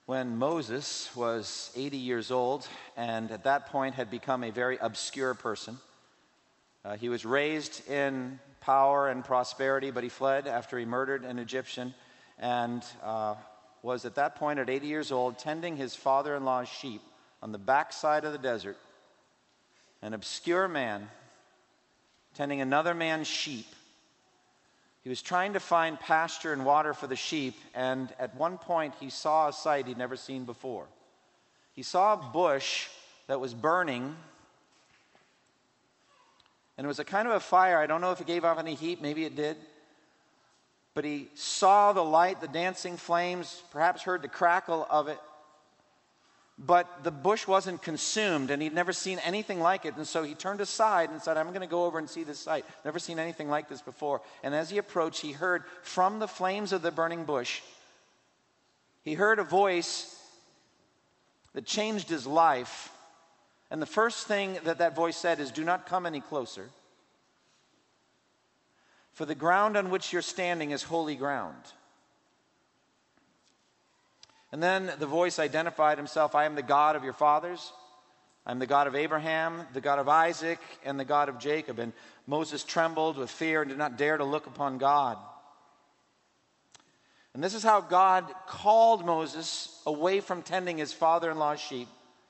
when Moses was 80 years old and at that point had become a very obscure person. He was raised in power and prosperity, but he fled after he murdered an Egyptian and was at that point at 80 years old tending his father-in-law's sheep on the backside of the desert. An obscure man tending another man's sheep. He was trying to find pasture and water for the sheep, and at one point he saw a sight he'd never seen before. He saw a bush that was burning, and it was a kind of a fire. I don't know if it gave off any heat, maybe it did. But he saw the light, the dancing flames, perhaps heard the crackle of it. But the bush wasn't consumed, and he'd never seen anything like it. And so he turned aside and said, I'm going to go over and see this sight. Never seen anything like this before. And as he approached, he heard from the flames of the burning bush, he heard a voice that changed his life. And the first thing that voice said is, do not come any closer. For the ground on which you're standing is holy ground. And then the voice identified himself, I am the God of your fathers. I am the God of Abraham, the God of Isaac, and the God of Jacob. And Moses trembled with fear and did not dare to look upon God. And this is how God called Moses away from tending his father-in-law's sheep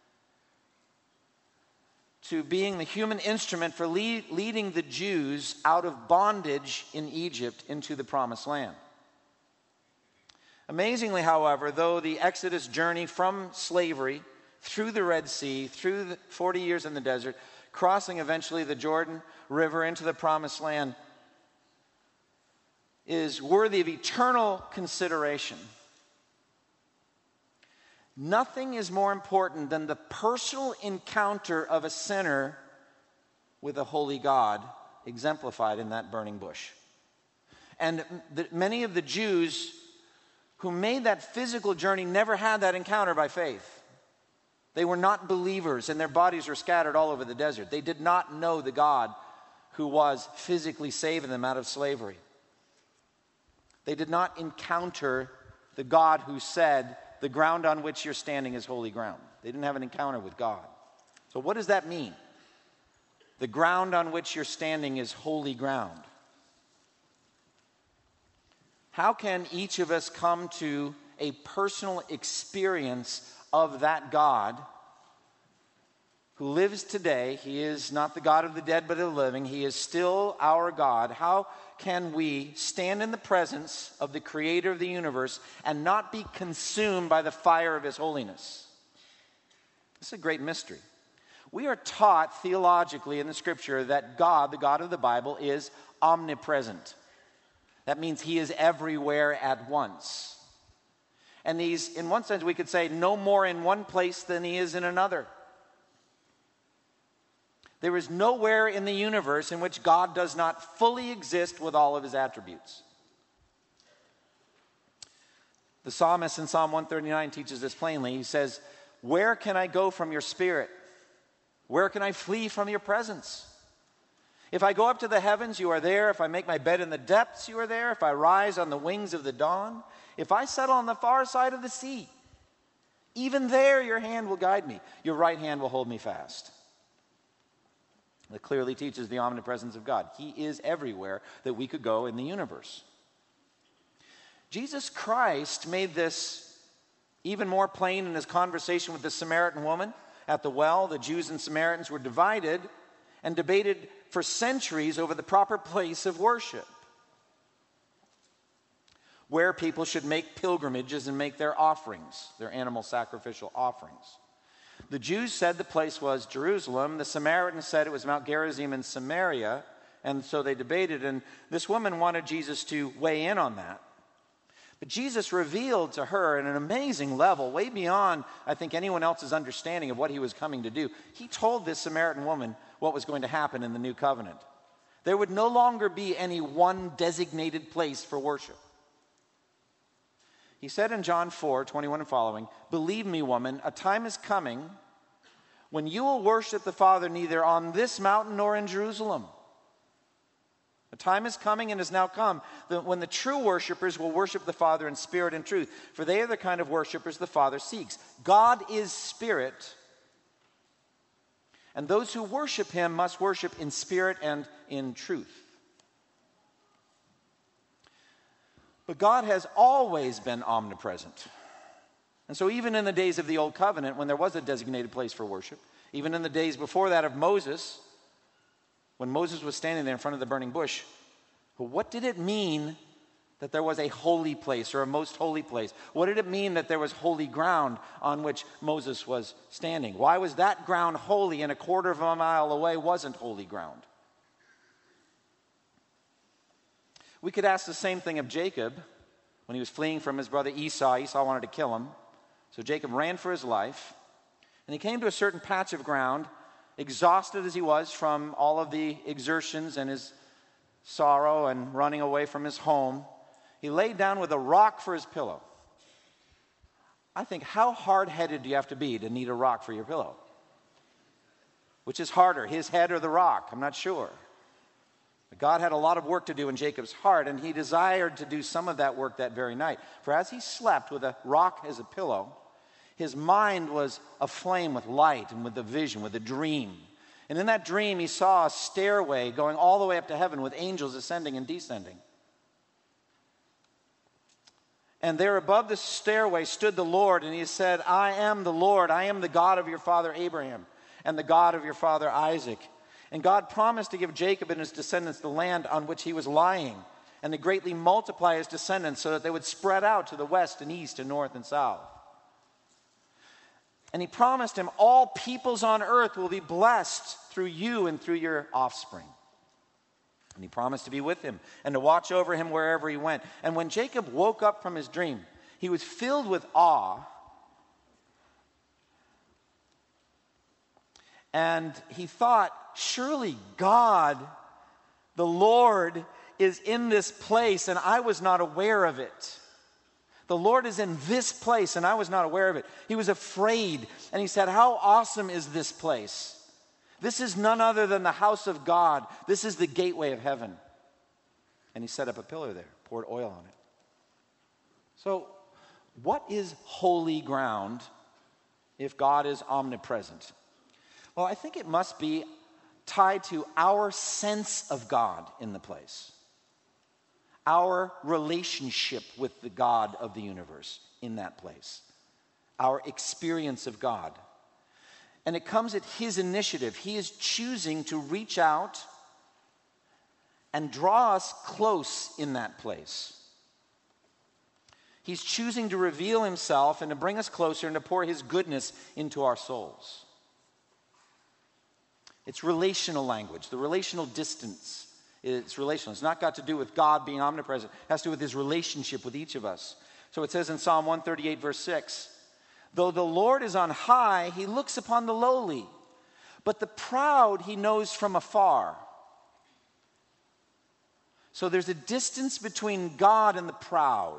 to being the human instrument for leading the Jews out of bondage in Egypt into the promised land. Amazingly, however, though the Exodus journey from slavery through the Red Sea, through the 40 years in the desert, crossing eventually the Jordan River into the promised land, is worthy of eternal consideration. Nothing is more important than the personal encounter of a sinner with a holy God, exemplified in that burning bush. And many of the Jews who made that physical journey never had that encounter by faith. They were not believers, and their bodies were scattered all over the desert. They did not know the God who was physically saving them out of slavery. They did not encounter the God who said, the ground on which you're standing is holy ground. They didn't have an encounter with God. So what does that mean? The ground on which you're standing is holy ground. How can each of us come to a personal experience of that God who lives today? He is not the God of the dead, but of the living. He is still our God. How can we stand in the presence of the Creator of the universe and not be consumed by the fire of His holiness? This is a great mystery. We are taught theologically in the Scripture that God, the God of the Bible, is omnipresent. That means He is everywhere at once. And He's, in one sense, we could say, no more in one place than He is in another. There is nowhere in the universe in which God does not fully exist with all of His attributes. The psalmist in Psalm 139 teaches this plainly. He says, where can I go from your spirit? Where can I flee from your presence? If I go up to the heavens, you are there. If I make my bed in the depths, you are there. If I rise on the wings of the dawn, if I settle on the far side of the sea, even there your hand will guide me. Your right hand will hold me fast. That clearly teaches the omnipresence of God. He is everywhere that we could go in the universe. Jesus Christ made this even more plain in His conversation with the Samaritan woman at the well. The Jews and Samaritans were divided and debated for centuries over the proper place of worship, where people should make pilgrimages and make their offerings, their animal sacrificial offerings. The Jews said the place was Jerusalem. The Samaritans said it was Mount Gerizim in Samaria, and so they debated, and this woman wanted Jesus to weigh in on that. But Jesus revealed to her at an amazing level, way beyond, I think, anyone else's understanding of what He was coming to do. He told this Samaritan woman what was going to happen in the new covenant. There would no longer be any one designated place for worship. He said in John 4:21 and following, believe me, woman, a time is coming when you will worship the Father neither on this mountain nor in Jerusalem. The time is coming and has now come when the true worshipers will worship the Father in spirit and truth, for they are the kind of worshipers the Father seeks. God is spirit, and those who worship him must worship in spirit and in truth. But God has always been omnipresent. And so even in the days of the Old Covenant, when there was a designated place for worship, even in the days before that of Moses, when Moses was standing there in front of the burning bush, what did it mean that there was a holy place or a most holy place? What did it mean that there was holy ground on which Moses was standing? Why was that ground holy and a quarter of a mile away wasn't holy ground? We could ask the same thing of Jacob when he was fleeing from his brother Esau. Esau wanted to kill him. So Jacob ran for his life. And he came to a certain patch of ground, exhausted as he was from all of the exertions and his sorrow and running away from his home. He laid down with a rock for his pillow. I think, how hard-headed do you have to be to need a rock for your pillow? Which is harder, his head or the rock? I'm not sure. But God had a lot of work to do in Jacob's heart, and he desired to do some of that work that very night. For as he slept with a rock as a pillow, his mind was aflame with light and with a vision, with a dream. And in that dream, he saw a stairway going all the way up to heaven with angels ascending and descending. And there above the stairway stood the Lord, and he said, I am the Lord. I am the God of your father Abraham and the God of your father Isaac. And God promised to give Jacob and his descendants the land on which he was lying, and to greatly multiply his descendants so that they would spread out to the west and east and north and south. And he promised him, all peoples on earth will be blessed through you and through your offspring. And he promised to be with him and to watch over him wherever he went. And when Jacob woke up from his dream, he was filled with awe. And he thought, surely God, the Lord, is in this place, and I was not aware of it. The Lord is in this place, and I was not aware of it. He was afraid, and he said, how awesome is this place? This is none other than the house of God. This is the gateway of heaven. And he set up a pillar there, poured oil on it. So, what is holy ground if God is omnipresent? Well, I think it must be tied to our sense of God in the place. Our relationship with the God of the universe in that place. Our experience of God. And it comes at his initiative. He is choosing to reach out and draw us close in that place. He's choosing to reveal himself and to bring us closer and to pour his goodness into our souls. It's relational language, the relational distance. It's relational. It's not got to do with God being omnipresent. It has to do with his relationship with each of us. So it says in Psalm 138, verse 6, though the Lord is on high, he looks upon the lowly, but the proud he knows from afar. So there's a distance between God and the proud.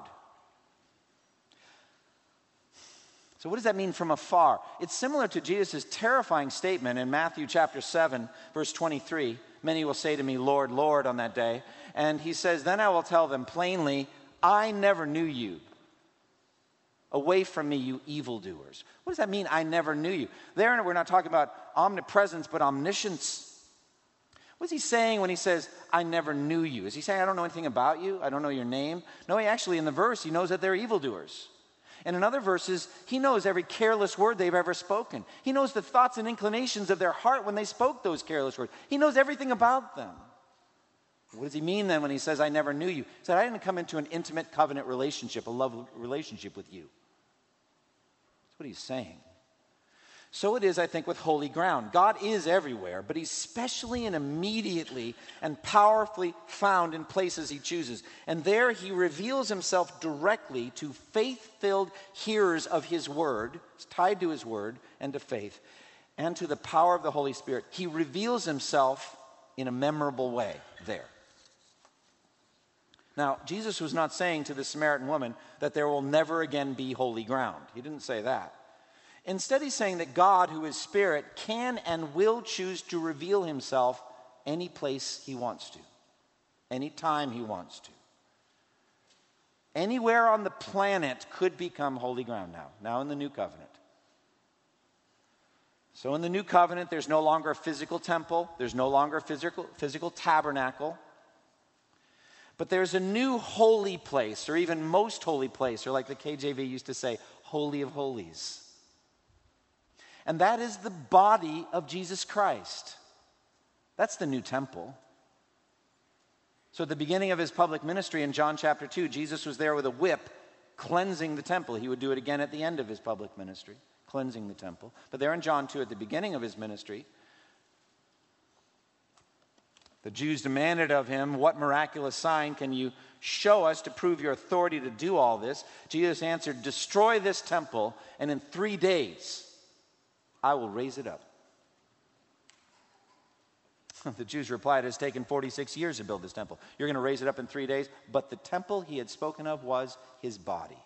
So what does that mean from afar? It's similar to Jesus' terrifying statement in Matthew chapter 7, verse 23. Many will say to me, Lord, Lord, on that day. And he says, then I will tell them plainly, I never knew you. Away from me, you evildoers. What does that mean, I never knew you? There, we're not talking about omnipresence, but omniscience. What's he saying when he says, I never knew you? Is he saying, I don't know anything about you? I don't know your name? No, he actually, in the verse, he knows that they're evildoers. And in other verses, he knows every careless word they've ever spoken. He knows the thoughts and inclinations of their heart when they spoke those careless words. He knows everything about them. What does he mean then when he says, I never knew you? He said, I didn't come into an intimate covenant relationship, a love relationship with you. That's what he's saying. So it is, I think, with holy ground. God is everywhere, but he's specially and immediately and powerfully found in places he chooses. And there he reveals himself directly to faith-filled hearers of his word. It's tied to his word and to faith and to the power of the Holy Spirit. He reveals himself in a memorable way there. Now, Jesus was not saying to the Samaritan woman that there will never again be holy ground. He didn't say that. Instead, he's saying that God, who is spirit, can and will choose to reveal himself any place he wants to. anytime he wants to. Anywhere on the planet could become holy ground now in the new covenant. So in the new covenant, there's no longer a physical temple. There's no longer a physical tabernacle. But there's a new holy place, or even most holy place, or like the KJV used to say, Holy of Holies. And that is the body of Jesus Christ. That's the new temple. So at the beginning of his public ministry in John chapter 2, Jesus was there with a whip cleansing the temple. He would do it again at the end of his public ministry, cleansing the temple. But there in John 2, at the beginning of his ministry, the Jews demanded of him, what miraculous sign can you show us to prove your authority to do all this? Jesus answered, destroy this temple, and in 3 days I will raise it up. The Jews replied, it has taken 46 years to build this temple. You're going to raise it up in 3 days? But the temple he had spoken of was his body.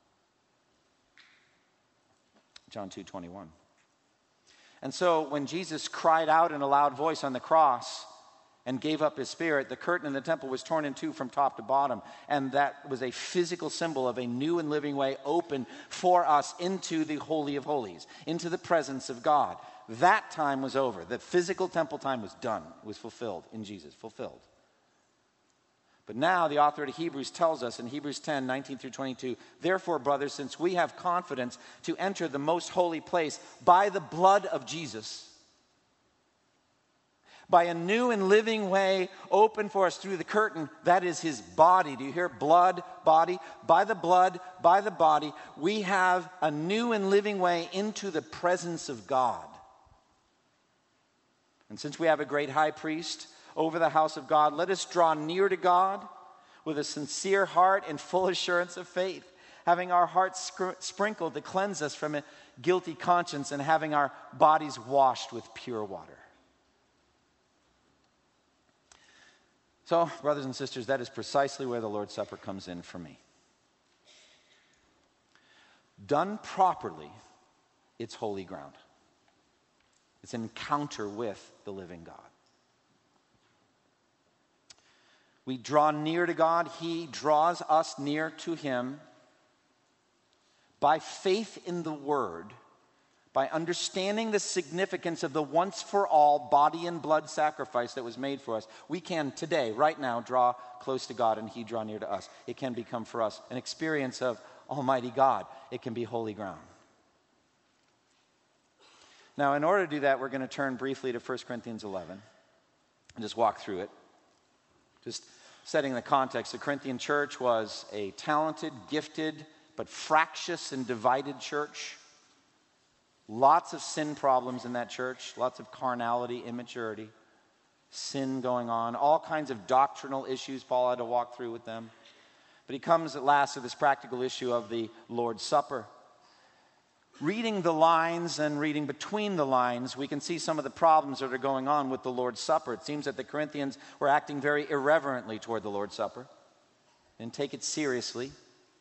John 2:21. And so when Jesus cried out in a loud voice on the cross and gave up his spirit, the curtain in the temple was torn in two from top to bottom. And that was a physical symbol of a new and living way open for us into the Holy of Holies, into the presence of God. That time was over. The physical temple time was done. It was fulfilled in Jesus, fulfilled. But now the author of Hebrews tells us in Hebrews 10, 19 through 22, therefore, brothers, since we have confidence to enter the most holy place by the blood of Jesus, by a new and living way open for us through the curtain, that is his body. Do you hear? Blood, body. By the blood, by the body, we have a new and living way into the presence of God. And since we have a great high priest over the house of God, let us draw near to God with a sincere heart and full assurance of faith, having our hearts sprinkled to cleanse us from a guilty conscience and having our bodies washed with pure water. So, brothers and sisters, that is precisely where the Lord's Supper comes in for me. Done properly, it's holy ground. It's an encounter with the living God. We draw near to God. He draws us near to him by faith in the Word, by understanding the significance of the once-for-all body and blood sacrifice that was made for us. We can today, right now, draw close to God and he draw near to us. It can become for us an experience of Almighty God. It can be holy ground. Now, in order to do that, we're going to turn briefly to 1 Corinthians 11 and just walk through it. Just setting the context, the Corinthian church was a talented, gifted, but fractious and divided church. Lots of sin problems in that church, lots of carnality, immaturity, sin going on, all kinds of doctrinal issues Paul had to walk through with them. But he comes at last to this practical issue of the Lord's Supper. Reading the lines and reading between the lines, we can see some of the problems that are going on with the Lord's Supper. It seems that the Corinthians were acting very irreverently toward the Lord's Supper and take it seriously.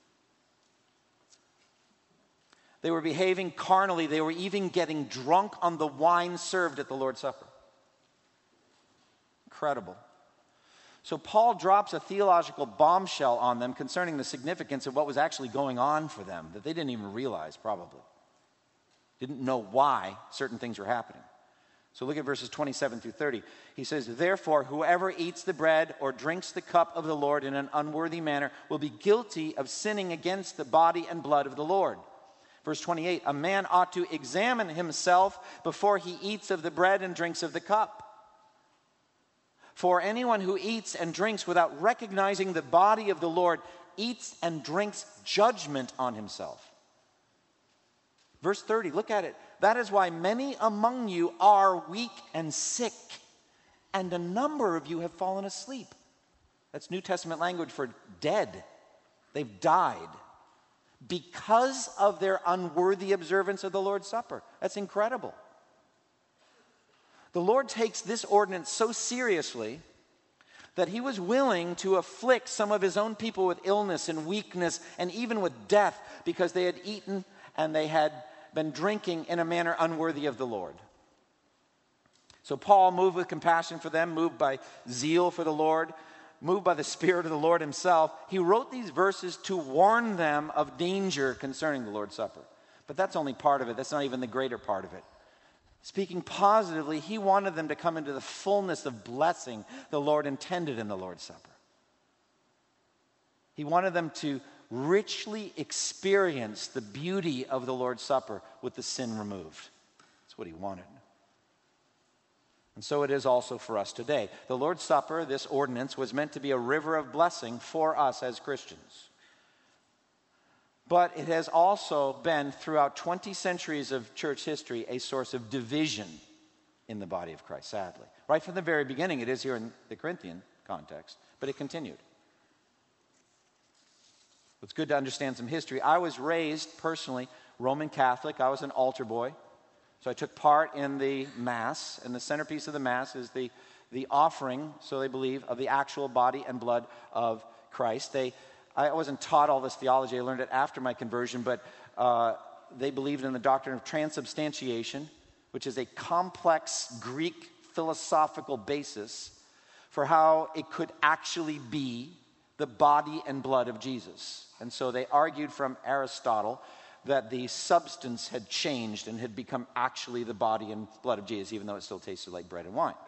They were behaving carnally. They were even getting drunk on the wine served at the Lord's Supper. Incredible. So Paul drops a theological bombshell on them concerning the significance of what was actually going on for them that they didn't even realize, probably. Didn't know why certain things were happening. So look at verses 27 through 30. He says, therefore, whoever eats the bread or drinks the cup of the Lord in an unworthy manner will be guilty of sinning against the body and blood of the Lord. Verse 28, a man ought to examine himself before he eats of the bread and drinks of the cup. For anyone who eats and drinks without recognizing the body of the Lord eats and drinks judgment on himself. Verse 30, look at it. That is why many among you are weak and sick, and a number of you have fallen asleep. That's New Testament language for dead. They've died because of their unworthy observance of the Lord's Supper. That's incredible. The Lord takes this ordinance so seriously that he was willing to afflict some of his own people with illness and weakness and even with death because they had eaten and they had been drinking in a manner unworthy of the Lord. So Paul, moved with compassion for them, moved by zeal for the Lord, moved by the Spirit of the Lord himself, he wrote these verses to warn them of danger concerning the Lord's Supper. But that's only part of it. That's not even the greater part of it. Speaking positively, he wanted them to come into the fullness of blessing the Lord intended in the Lord's Supper. He wanted them to richly experience the beauty of the Lord's Supper with the sin removed. That's what he wanted. And so it is also for us today. The Lord's Supper, this ordinance, was meant to be a river of blessing for us as Christians. But it has also been, throughout 20 centuries of church history, a source of division in the body of Christ, sadly. Right from the very beginning, it is here in the Corinthian context, but it continued. It's good to understand some history. I was raised, personally, Roman Catholic. I was an altar boy. So I took part in the Mass, and the centerpiece of the Mass is the offering, so they believe, of the actual body and blood of Christ. I wasn't taught all this theology. I learned it after my conversion, but they believed in the doctrine of transubstantiation, which is a complex Greek philosophical basis for how it could actually be the body and blood of Jesus. And so they argued from Aristotle that the substance had changed and had become actually the body and blood of Jesus, even though it still tasted like bread and wine.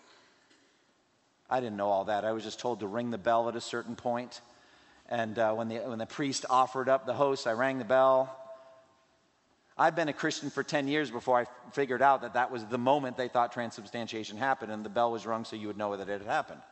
I didn't know all that. I was just told to ring the bell at a certain point. And when the priest offered up the host, I rang the bell. I'd been a Christian for 10 years before I figured out that was the moment they thought transubstantiation happened, and the bell was rung so you would know that it had happened.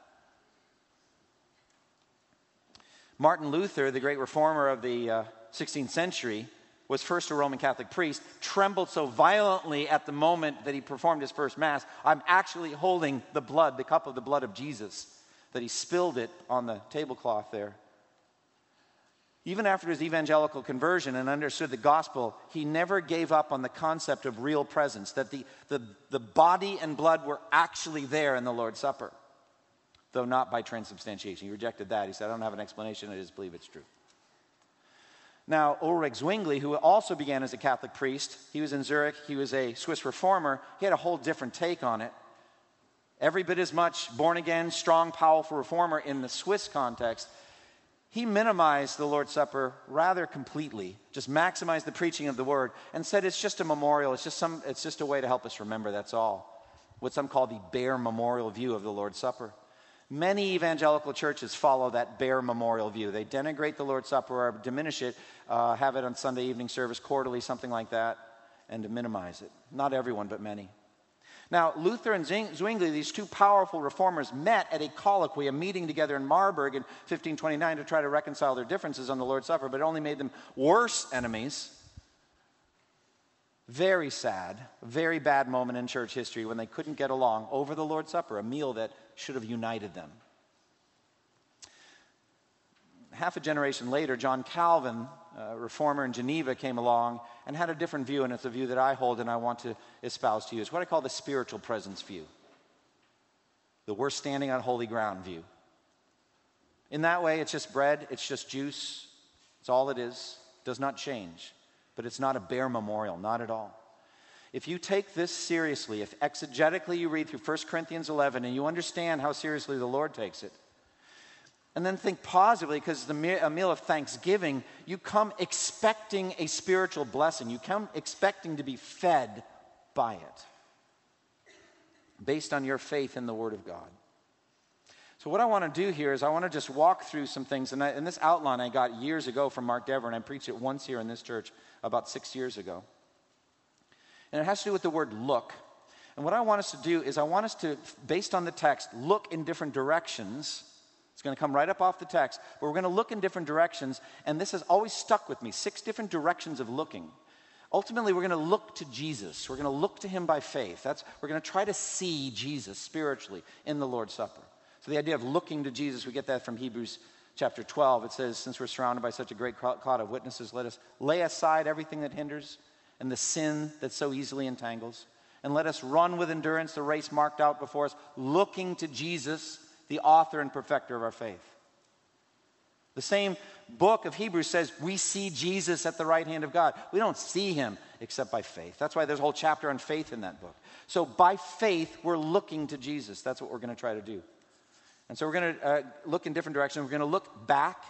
Martin Luther, the great reformer of the 16th century, was first a Roman Catholic priest, trembled so violently at the moment that he performed his first Mass. I'm actually holding the cup of the blood of Jesus, that he spilled it on the tablecloth there. Even after his evangelical conversion and understood the gospel, he never gave up on the concept of real presence, that the body and blood were actually there in the Lord's Supper, though not by transubstantiation. He rejected that. He said, I don't have an explanation. I just believe it's true. Now, Ulrich Zwingli, who also began as a Catholic priest, he was in Zurich, he was a Swiss reformer, he had a whole different take on it. Every bit as much born-again, strong, powerful reformer in the Swiss context. He minimized the Lord's Supper rather completely, just maximized the preaching of the word, and said it's just a memorial, it's just a way to help us remember, that's all. What some call the bare memorial view of the Lord's Supper. Many evangelical churches follow that bare memorial view. They denigrate the Lord's Supper or diminish it, have it on Sunday evening service, quarterly, something like that, and to minimize it. Not everyone, but many. Now, Luther and Zwingli, these two powerful reformers, met at a colloquy, a meeting together in Marburg in 1529 to try to reconcile their differences on the Lord's Supper, but it only made them worse enemies. Very sad, very bad moment in church history when they couldn't get along over the Lord's Supper, a meal that should have united them. Half a generation later, John Calvin, a reformer in Geneva, came along and had a different view, and it's a view that I hold and I want to espouse to you. It's what I call the spiritual presence view. The we're standing on holy ground view. In that way, it's just bread, it's just juice, it's all it is, does not change. But it's not a bare memorial, not at all. If you take this seriously, if exegetically you read through 1 Corinthians 11 and you understand how seriously the Lord takes it, and then think positively, because it's a meal of thanksgiving, you come expecting a spiritual blessing. You come expecting to be fed by it, based on your faith in the Word of God. So what I want to do here is I want to just walk through some things. And this outline I got years ago from Mark Dever, and I preached it once here in this church about 6 years ago. And it has to do with the word look. And what I want us to do is I want us to, based on the text, look in different directions. It's going to come right up off the text, but we're going to look in different directions, and this has always stuck with me, 6 different directions of looking. Ultimately, we're going to look to Jesus. We're going to look to him by faith. We're going to try to see Jesus spiritually in the Lord's Supper. So the idea of looking to Jesus, we get that from Hebrews chapter 12. It says, since we're surrounded by such a great cloud of witnesses, let us lay aside everything that hinders and the sin that so easily entangles, and let us run with endurance the race marked out before us, looking to Jesus, the author and perfecter of our faith. The same book of Hebrews says we see Jesus at the right hand of God. We don't see him except by faith. That's why there's a whole chapter on faith in that book. So by faith, we're looking to Jesus. That's what we're going to try to do. And so we're going to look in different directions. We're going to look back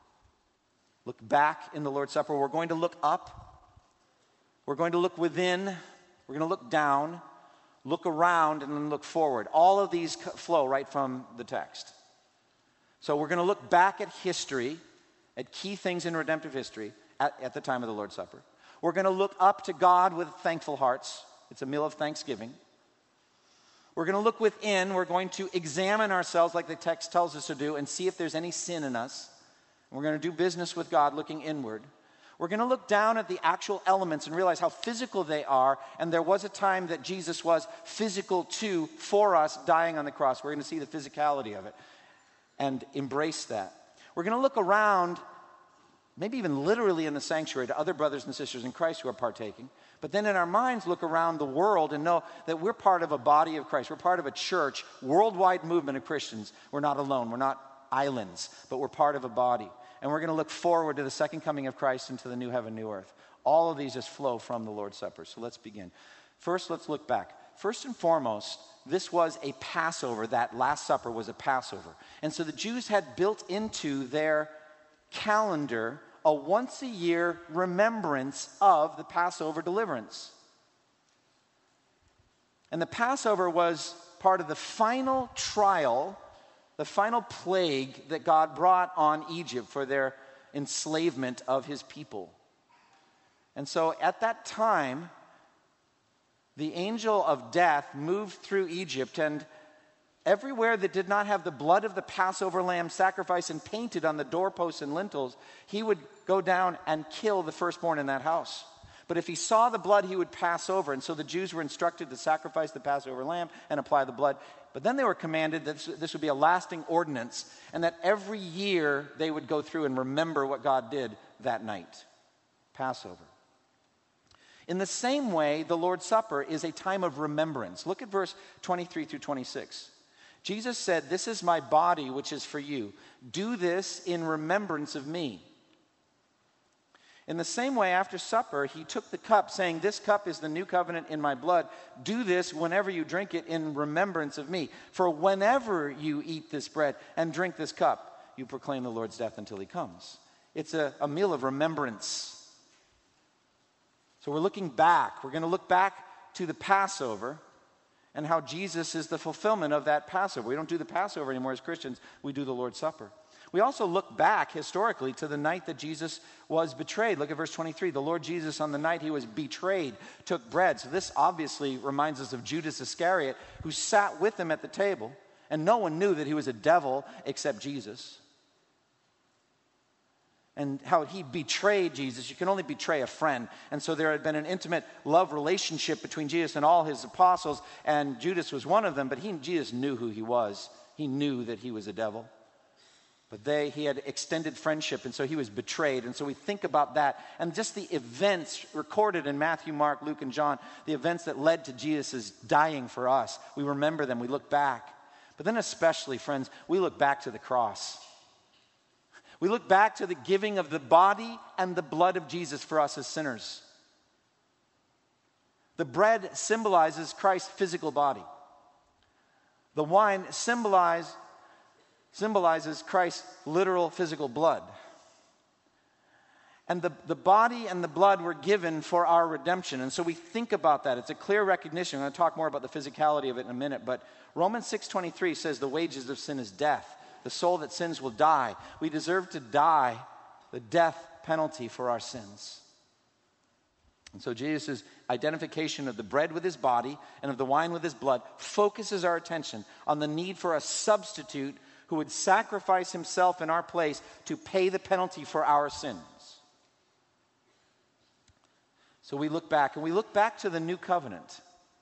in the Lord's Supper. We're going to look up. We're going to look within. We're going to look down, look around, and then look forward. All of these flow right from the text. So we're going to look back at history, at key things in redemptive history at the time of the Lord's Supper. We're going to look up to God with thankful hearts. It's a meal of thanksgiving. We're going to look within. We're going to examine ourselves like the text tells us to do and see if there's any sin in us. And we're going to do business with God looking inward. We're going to look down at the actual elements and realize how physical they are. And there was a time that Jesus was physical too for us, dying on the cross. We're going to see the physicality of it and embrace that. We're going to look around, maybe even literally in the sanctuary, to other brothers and sisters in Christ who are partaking. But then in our minds, look around the world and know that we're part of a body of Christ. We're part of a church, worldwide movement of Christians. We're not alone. We're not islands, but we're part of a body. And we're going to look forward to the second coming of Christ into the new heaven, new earth. All of these just flow from the Lord's Supper. So let's begin. First, let's look back. First and foremost, this was a Passover. That Last Supper was a Passover. And so the Jews had built into their calendar a once-a-year remembrance of the Passover deliverance. And the Passover was part of the final trial, the final plague that God brought on Egypt for their enslavement of his people. And so at that time, the angel of death moved through Egypt, and everywhere that did not have the blood of the Passover lamb sacrificed and painted on the doorposts and lintels, he would go down and kill the firstborn in that house. But if he saw the blood, he would pass over. And so the Jews were instructed to sacrifice the Passover lamb and apply the blood. But then they were commanded that this would be a lasting ordinance, and that every year they would go through and remember what God did that night. Passover. In the same way, the Lord's Supper is a time of remembrance. Look at verse 23 through 26. Jesus said, "This is my body, which is for you. Do this in remembrance of me." In the same way, after supper, he took the cup, saying, "This cup is the new covenant in my blood. Do this whenever you drink it in remembrance of me. For whenever you eat this bread and drink this cup, you proclaim the Lord's death until he comes." It's a meal of remembrance. So we're looking back. We're going to look back to the Passover and how Jesus is the fulfillment of that Passover. We don't do the Passover anymore as Christians. We do the Lord's Supper. We also look back historically to the night that Jesus was betrayed. Look at verse 23. The Lord Jesus, on the night he was betrayed, took bread. So this obviously reminds us of Judas Iscariot, who sat with him at the table, and no one knew that he was a devil except Jesus. And how he betrayed Jesus. You can only betray a friend. And so there had been an intimate love relationship between Jesus and all his apostles, and Judas was one of them, but Jesus knew who he was. He knew that he was a devil. But he had extended friendship, and so he was betrayed. And so we think about that. And just the events recorded in Matthew, Mark, Luke, and John, the events that led to Jesus' dying for us. We remember them. We look back. But then especially, friends, we look back to the cross. We look back to the giving of the body and the blood of Jesus for us as sinners. The bread symbolizes Christ's physical body. The wine symbolizes Christ's literal physical blood. And the body and the blood were given for our redemption. And so we think about that. It's a clear recognition. I'm going to talk more about the physicality of it in a minute. But Romans 6:23 says the wages of sin is death. The soul that sins will die. We deserve to die the death penalty for our sins. And so Jesus' identification of the bread with his body and of the wine with his blood focuses our attention on the need for a substitute who would sacrifice himself in our place to pay the penalty for our sins. So we look back, and we look back to the new covenant.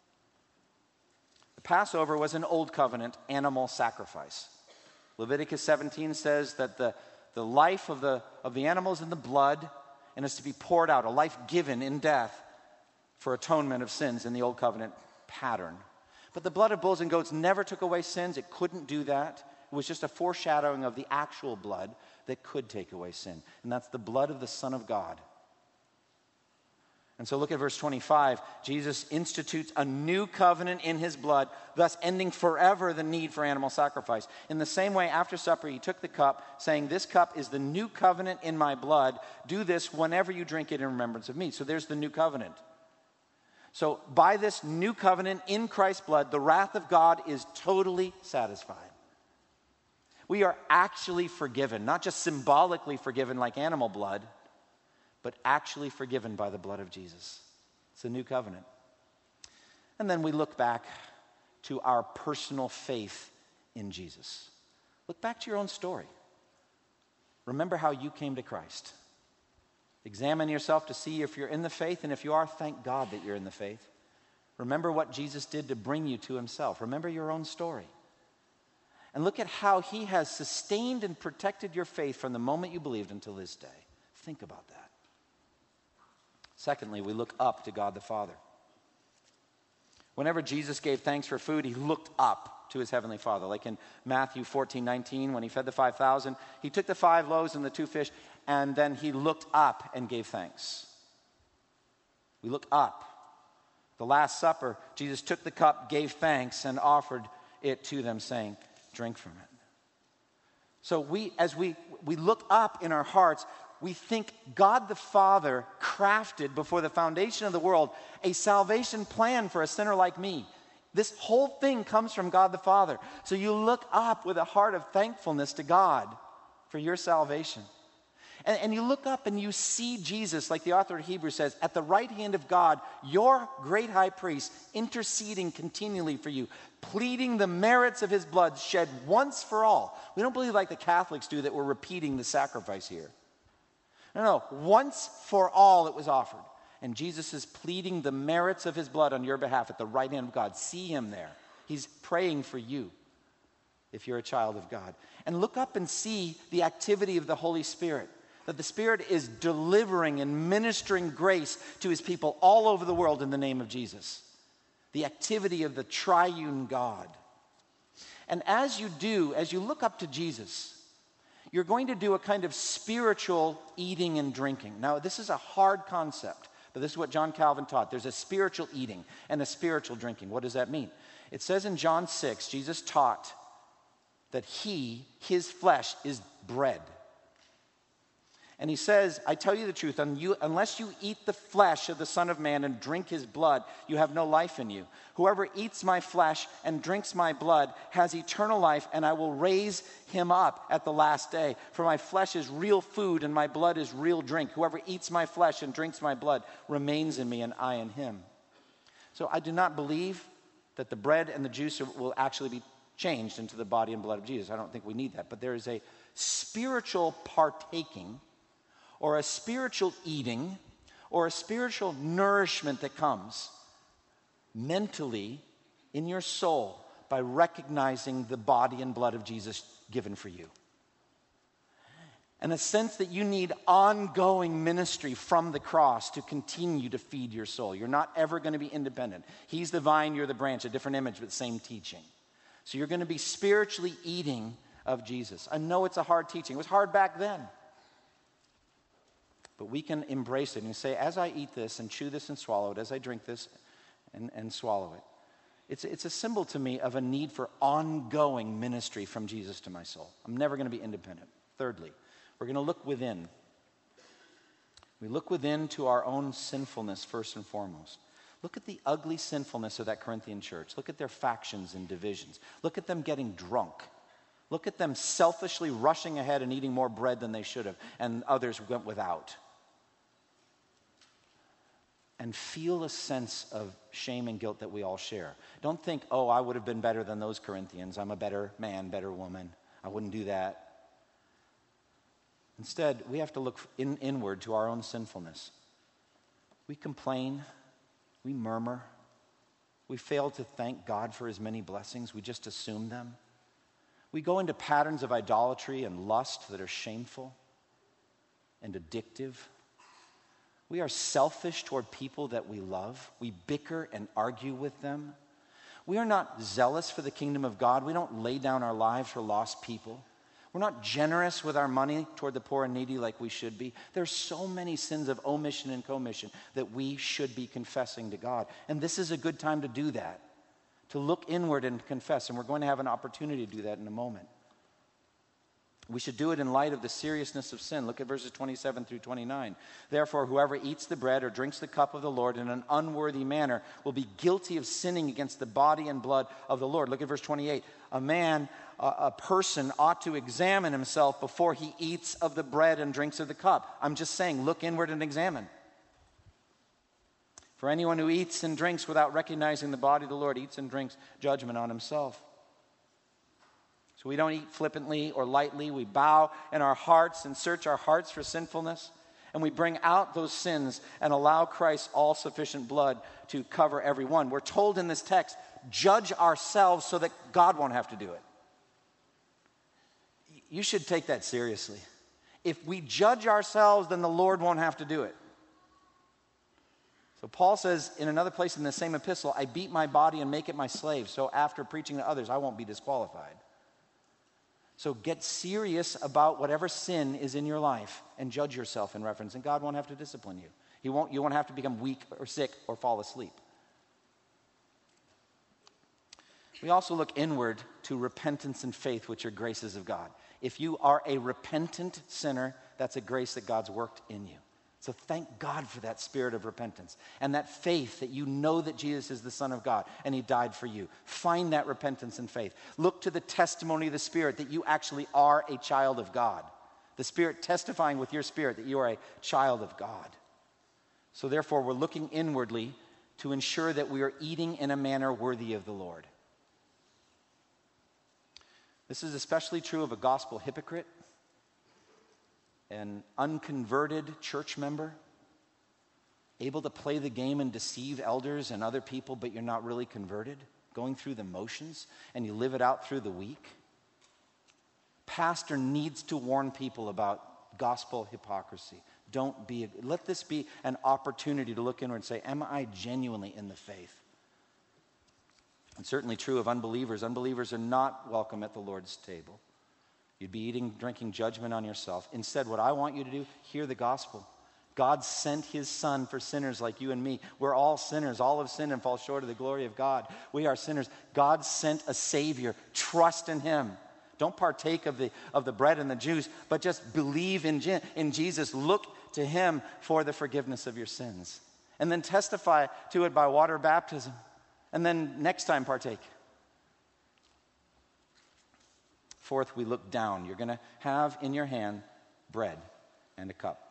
The Passover was an old covenant animal sacrifice. Leviticus 17 says that the life of the animals in the blood, and is to be poured out, a life given in death for atonement of sins in the old covenant pattern. But the blood of bulls and goats never took away sins. It couldn't do that. It was just a foreshadowing of the actual blood that could take away sin. And that's the blood of the Son of God. And so look at verse 25. Jesus institutes a new covenant in his blood, thus ending forever the need for animal sacrifice. In the same way, after supper, he took the cup, saying, "This cup is the new covenant in my blood. Do this whenever you drink it in remembrance of me." So there's the new covenant. So by this new covenant in Christ's blood, the wrath of God is totally satisfied. We are actually forgiven, not just symbolically forgiven like animal blood, but actually forgiven by the blood of Jesus. It's a new covenant. And then we look back to our personal faith in Jesus. Look back to your own story. Remember how you came to Christ. Examine yourself to see if you're in the faith, and if you are, thank God that you're in the faith. Remember what Jesus did to bring you to himself. Remember your own story. And look at how he has sustained and protected your faith from the moment you believed until this day. Think about that. Secondly, we look up to God the Father. Whenever Jesus gave thanks for food, he looked up to his heavenly Father. Like in Matthew 14:19, when he fed the 5,000, he took the 5 loaves and the 2 fish, and then he looked up and gave thanks. We look up. The Last Supper, Jesus took the cup, gave thanks, and offered it to them, saying, "Drink from it." So as we look up in our hearts, we think God the Father crafted before the foundation of the world a salvation plan for a sinner like me. This whole thing comes from God the Father. So you look up with a heart of thankfulness to God for your salvation. And you look up and you see Jesus, like the author of Hebrews says, at the right hand of God, your great high priest, interceding continually for you, pleading the merits of his blood shed once for all. We don't believe like the Catholics do that we're repeating the sacrifice here. No, once for all it was offered. And Jesus is pleading the merits of his blood on your behalf at the right hand of God. See him there. He's praying for you if you're a child of God. And look up and see the activity of the Holy Spirit. That the Spirit is delivering and ministering grace to his people all over the world in the name of Jesus. The activity of the triune God. And as you look up to Jesus, you're going to do a kind of spiritual eating and drinking. Now, this is a hard concept, but this is what John Calvin taught. There's a spiritual eating and a spiritual drinking. What does that mean? It says in John 6, Jesus taught that his flesh is bread. And he says, I tell you the truth, unless you eat the flesh of the Son of Man and drink his blood, you have no life in you. Whoever eats my flesh and drinks my blood has eternal life, and I will raise him up at the last day. For my flesh is real food, and my blood is real drink. Whoever eats my flesh and drinks my blood remains in me, and I in him. So I do not believe that the bread and the juice will actually be changed into the body and blood of Jesus. I don't think we need that. But there is a spiritual partaking, or a spiritual eating, or a spiritual nourishment that comes mentally in your soul by recognizing the body and blood of Jesus given for you. And a sense that you need ongoing ministry from the cross to continue to feed your soul. You're not ever going to be independent. He's the vine, you're the branch, a different image, but same teaching. So you're going to be spiritually eating of Jesus. I know it's a hard teaching. It was hard back then. But we can embrace it and say, as I eat this and chew this and swallow it, as I drink this and swallow it, it's a symbol to me of a need for ongoing ministry from Jesus to my soul. I'm never going to be independent. Thirdly, we're going to look within. We look within to our own sinfulness first and foremost. Look at the ugly sinfulness of that Corinthian church. Look at their factions and divisions. Look at them getting drunk. Look at them selfishly rushing ahead and eating more bread than they should have, and others went without. And feel a sense of shame and guilt that we all share. Don't think, oh, I would have been better than those Corinthians. I'm a better man, better woman. I wouldn't do that. Instead, we have to look inward to our own sinfulness. We complain. We murmur. We fail to thank God for his many blessings. We just assume them. We go into patterns of idolatry and lust that are shameful and addictive. We are selfish toward people that we love. We bicker and argue with them. We are not zealous for the kingdom of God. We don't lay down our lives for lost people. We're not generous with our money toward the poor and needy like we should be. There's so many sins of omission and commission that we should be confessing to God. And this is a good time to do that, to look inward and confess. And we're going to have an opportunity to do that in a moment. We should do it in light of the seriousness of sin. Look at verses 27 through 29. Therefore, whoever eats the bread or drinks the cup of the Lord in an unworthy manner will be guilty of sinning against the body and blood of the Lord. Look at verse 28. A person ought to examine himself before he eats of the bread and drinks of the cup. I'm just saying, look inward and examine. For anyone who eats and drinks without recognizing the body of the Lord eats and drinks judgment on himself. So we don't eat flippantly or lightly. We bow in our hearts and search our hearts for sinfulness. And we bring out those sins and allow Christ's all-sufficient blood to cover every one. We're told in this text, judge ourselves so that God won't have to do it. You should take that seriously. If we judge ourselves, then the Lord won't have to do it. So Paul says in another place in the same epistle, I beat my body and make it my slave, so after preaching to others, I won't be disqualified. So get serious about whatever sin is in your life and judge yourself in reference, and God won't have to discipline you. You won't have to become weak or sick or fall asleep. We also look inward to repentance and faith, which are graces of God. If you are a repentant sinner, that's a grace that God's worked in you. So thank God for that spirit of repentance and that faith that you know that Jesus is the Son of God and he died for you. Find that repentance and faith. Look to the testimony of the Spirit that you actually are a child of God. The Spirit testifying with your spirit that you are a child of God. So therefore, we're looking inwardly to ensure that we are eating in a manner worthy of the Lord. This is especially true of a gospel hypocrite, an unconverted church member, able to play the game and deceive elders and other people, but you're not really converted, going through the motions, and you live it out through the week. Pastor needs to warn people about gospel hypocrisy. Let this be an opportunity to look inward and say, am I genuinely in the faith? And certainly true of unbelievers. Unbelievers are not welcome at the Lord's table. You'd be eating, drinking judgment on yourself. Instead, what I want you to do, hear the gospel. God sent his Son for sinners like you and me. We're all sinners. All have sinned and fall short of the glory of God. We are sinners. God sent a Savior. Trust in him. Don't partake of the bread and the juice, but just believe in Jesus. Look to him for the forgiveness of your sins. And then testify to it by water baptism. And then next time partake. Fourth, we look down. You're going to have in your hand bread and a cup.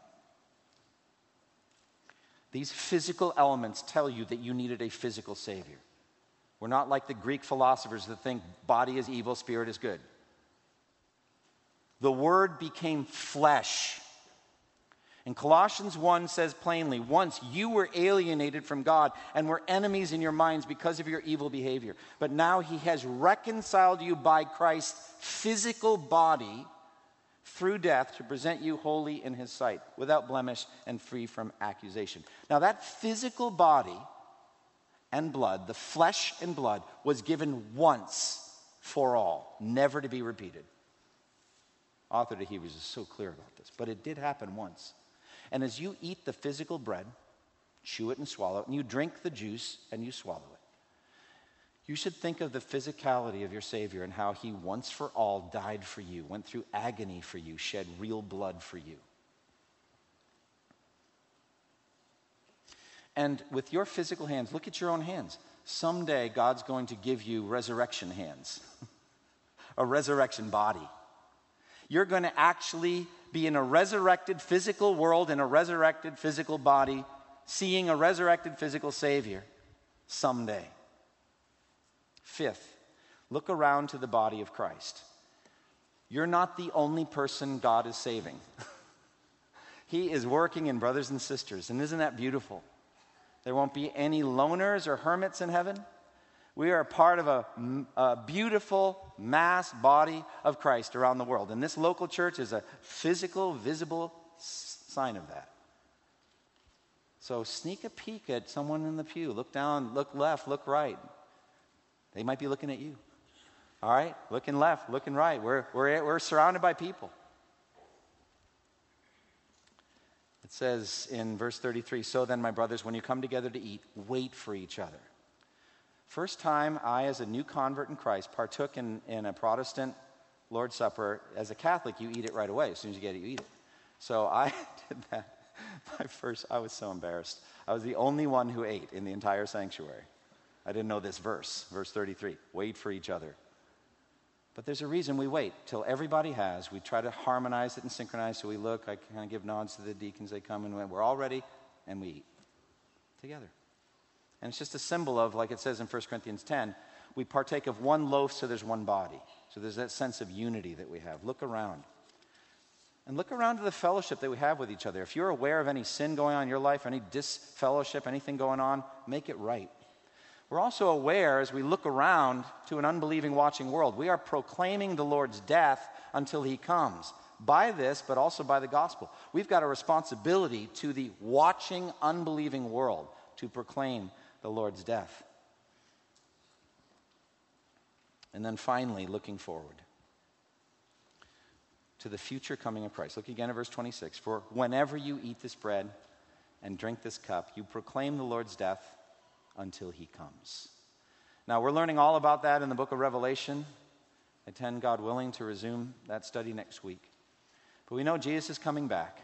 These physical elements tell you that you needed a physical Savior. We're not like the Greek philosophers that think body is evil, spirit is good. The Word became flesh. And Colossians 1 says plainly, once you were alienated from God and were enemies in your minds because of your evil behavior. But now he has reconciled you by Christ's physical body through death to present you holy in his sight, without blemish and free from accusation. Now that physical body and blood, the flesh and blood, was given once for all, never to be repeated. Author to Hebrews is so clear about this, but it did happen once. And as you eat the physical bread, chew it and swallow it, and you drink the juice and you swallow it, you should think of the physicality of your Savior and how he once for all died for you, went through agony for you, shed real blood for you. And with your physical hands, look at your own hands. Someday God's going to give you resurrection hands, a resurrection body. You're going to actually be in a resurrected physical world, in a resurrected physical body, seeing a resurrected physical Savior someday. Fifth, look around to the body of Christ. You're not the only person God is saving. He is working in brothers and sisters, and isn't that beautiful? There won't be any loners or hermits in heaven. We are a part of a beautiful mass body of Christ around the world. And this local church is a physical, visible sign of that. So sneak a peek at someone in the pew. Look down, look left, look right. They might be looking at you. All right? Looking left, looking right. We're surrounded by people. It says in verse 33, so then, my brothers, when you come together to eat, wait for each other. First time I, as a new convert in Christ, partook in a Protestant Lord's Supper. As a Catholic, you eat it right away. As soon as you get it, you eat it. So I did that. I was so embarrassed. I was the only one who ate in the entire sanctuary. I didn't know this verse 33. Wait for each other. But there's a reason we wait till everybody has. We try to harmonize it and synchronize. So we look, I kind of give nods to the deacons. They come and we're all ready, and we eat together. And it's just a symbol of, like it says in 1 Corinthians 10, we partake of one loaf, so there's one body. So there's that sense of unity that we have. Look around. And look around to the fellowship that we have with each other. If you're aware of any sin going on in your life, any disfellowship, anything going on, make it right. We're also aware, as we look around to an unbelieving, watching world, we are proclaiming the Lord's death until he comes. By this, but also by the gospel. We've got a responsibility to the watching, unbelieving world to proclaim the Lord's death. And then finally, looking forward to the future coming of Christ. Look again at verse 26. For whenever you eat this bread and drink this cup, you proclaim the Lord's death until he comes. Now, we're learning all about that in the book of Revelation. I intend, God willing, to resume that study next week. But we know Jesus is coming back.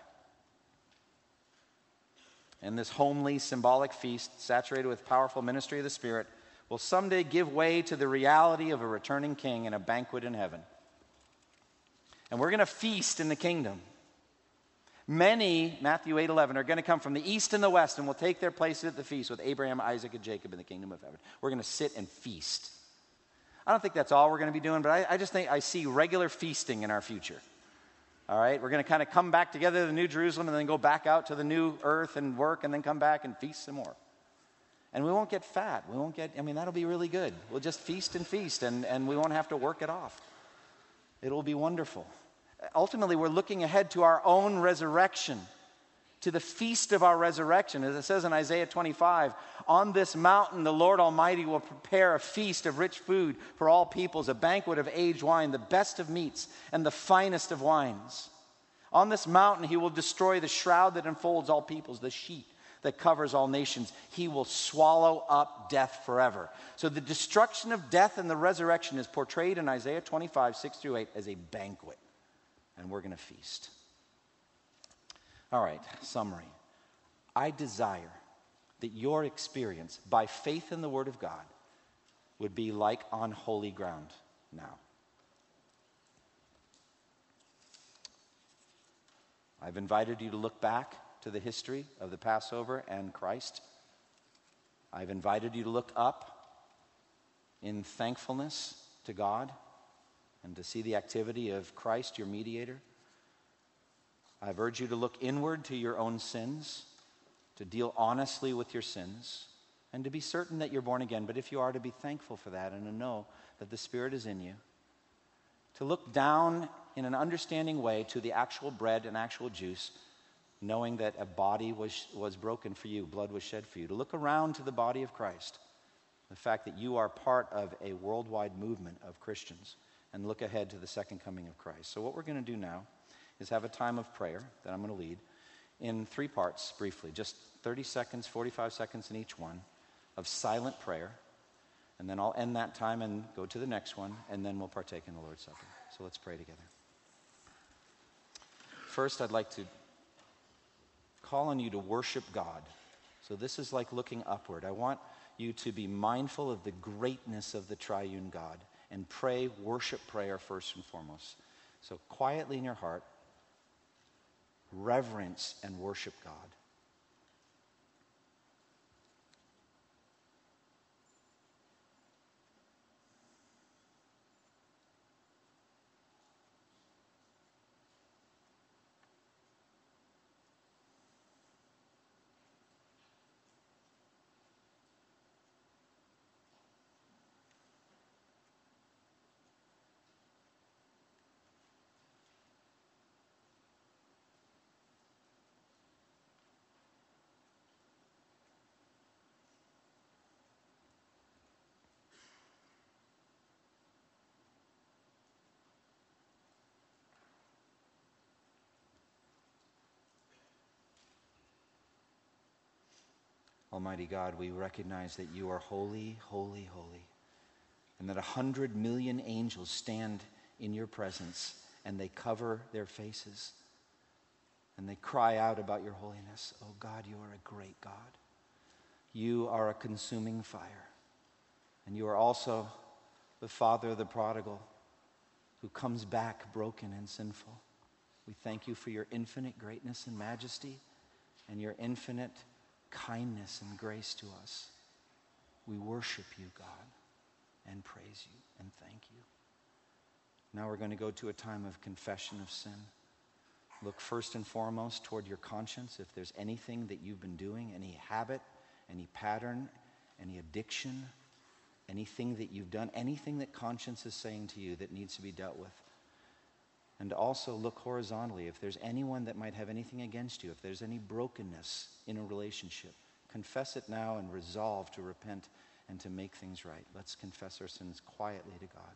And this homely, symbolic feast, saturated with powerful ministry of the Spirit, will someday give way to the reality of a returning king and a banquet in heaven. And we're going to feast in the kingdom. Many, Matthew 8:11, are going to come from the east and the west and will take their places at the feast with Abraham, Isaac, and Jacob in the kingdom of heaven. We're going to sit and feast. I don't think that's all we're going to be doing, but I just think I see regular feasting in our future. All right? We're going to kind of come back together to the New Jerusalem and then go back out to the new earth and work and then come back and feast some more. And we won't get fat. That'll be really good. We'll just feast and we won't have to work it off. It'll be wonderful. Ultimately, we're looking ahead to our own resurrection, to the feast of our resurrection. As it says in Isaiah 25, on this mountain the Lord Almighty will prepare a feast of rich food for all peoples, a banquet of aged wine, the best of meats, and the finest of wines. On this mountain he will destroy the shroud that enfolds all peoples, the sheet that covers all nations. He will swallow up death forever. So the destruction of death and the resurrection is portrayed in Isaiah 25, 6-8 as a banquet. And we're going to feast. All right, summary. I desire that your experience by faith in the Word of God would be like on holy ground now. I've invited you to look back to the history of the Passover and Christ. I've invited you to look up in thankfulness to God and to see the activity of Christ, your mediator. I've urged you to look inward to your own sins, to deal honestly with your sins, and to be certain that you're born again. But if you are, to be thankful for that and to know that the Spirit is in you. To look down in an understanding way to the actual bread and actual juice, knowing that a body was broken for you, blood was shed for you. To look around to the body of Christ, the fact that you are part of a worldwide movement of Christians, and look ahead to the second coming of Christ. So what we're going to do now is have a time of prayer that I'm going to lead in 3 parts briefly, just 30 seconds, 45 seconds in each one of silent prayer. And then I'll end that time and go to the next one, and then we'll partake in the Lord's Supper. So let's pray together. First, I'd like to call on you to worship God. So this is like looking upward. I want you to be mindful of the greatness of the triune God and pray worship prayer first and foremost. So quietly in your heart, reverence and worship God. Almighty God, we recognize that you are holy, holy, holy, and that 100 million angels stand in your presence, and they cover their faces, and they cry out about your holiness. Oh God, you are a great God. You are a consuming fire, and you are also the Father of the prodigal who comes back broken and sinful. We thank you for your infinite greatness and majesty and your infinite kindness and grace to us. We worship you, God, and praise you and thank you. Now we're going to go to a time of confession of sin. Look first and foremost toward your conscience. If there's anything that you've been doing, any habit, any pattern, any addiction, anything that you've done, anything that conscience is saying to you that needs to be dealt with. And also look horizontally. If there's anyone that might have anything against you, if there's any brokenness in a relationship, confess it now and resolve to repent and to make things right. Let's confess our sins quietly to God.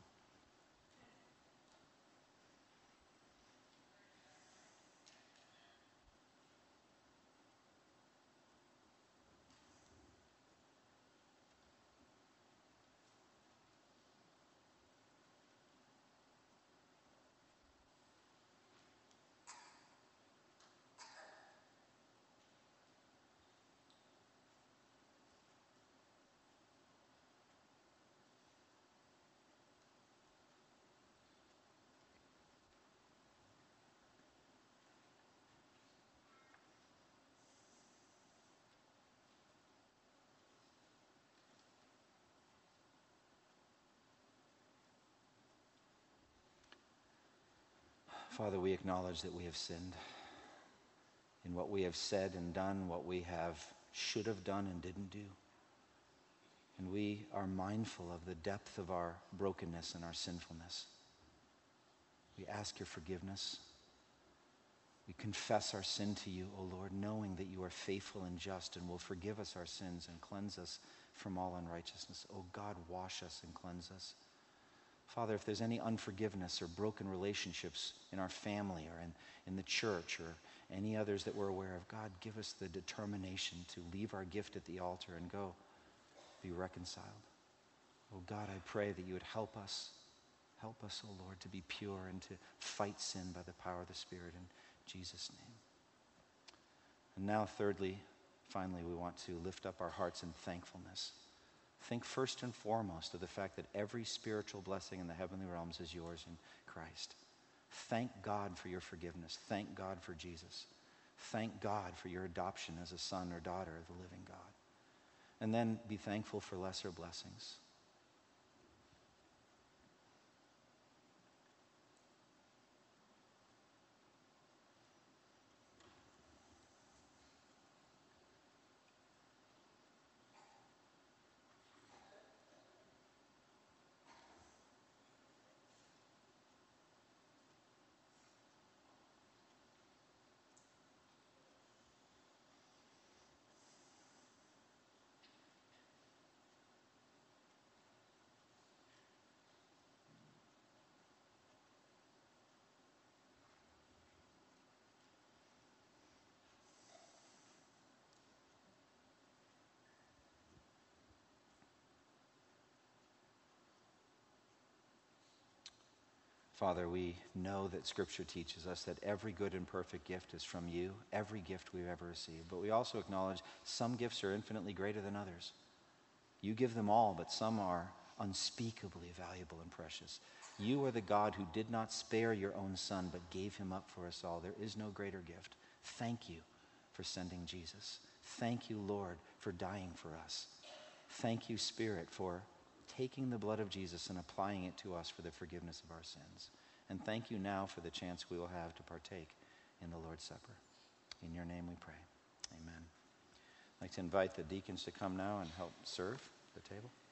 Father, we acknowledge that we have sinned in what we have said and done, what we should have done and didn't do. And we are mindful of the depth of our brokenness and our sinfulness. We ask your forgiveness. We confess our sin to you, O Lord, knowing that you are faithful and just and will forgive us our sins and cleanse us from all unrighteousness. O God, wash us and cleanse us. Father, if there's any unforgiveness or broken relationships in our family or in the church or any others that we're aware of, God, give us the determination to leave our gift at the altar and go be reconciled. Oh God, I pray that you would help us. Help us, oh Lord, to be pure and to fight sin by the power of the Spirit in Jesus' name. And now, thirdly, finally, we want to lift up our hearts in thankfulness. Think first and foremost of the fact that every spiritual blessing in the heavenly realms is yours in Christ. Thank God for your forgiveness. Thank God for Jesus. Thank God for your adoption as a son or daughter of the living God. And then be thankful for lesser blessings. Father, we know that Scripture teaches us that every good and perfect gift is from you, every gift we've ever received. But we also acknowledge some gifts are infinitely greater than others. You give them all, but some are unspeakably valuable and precious. You are the God who did not spare your own Son, but gave him up for us all. There is no greater gift. Thank you for sending Jesus. Thank you, Lord, for dying for us. Thank you, Spirit, for taking the blood of Jesus and applying it to us for the forgiveness of our sins. And thank you now for the chance we will have to partake in the Lord's Supper. In your name we pray. Amen. I'd like to invite the deacons to come now and help serve the table.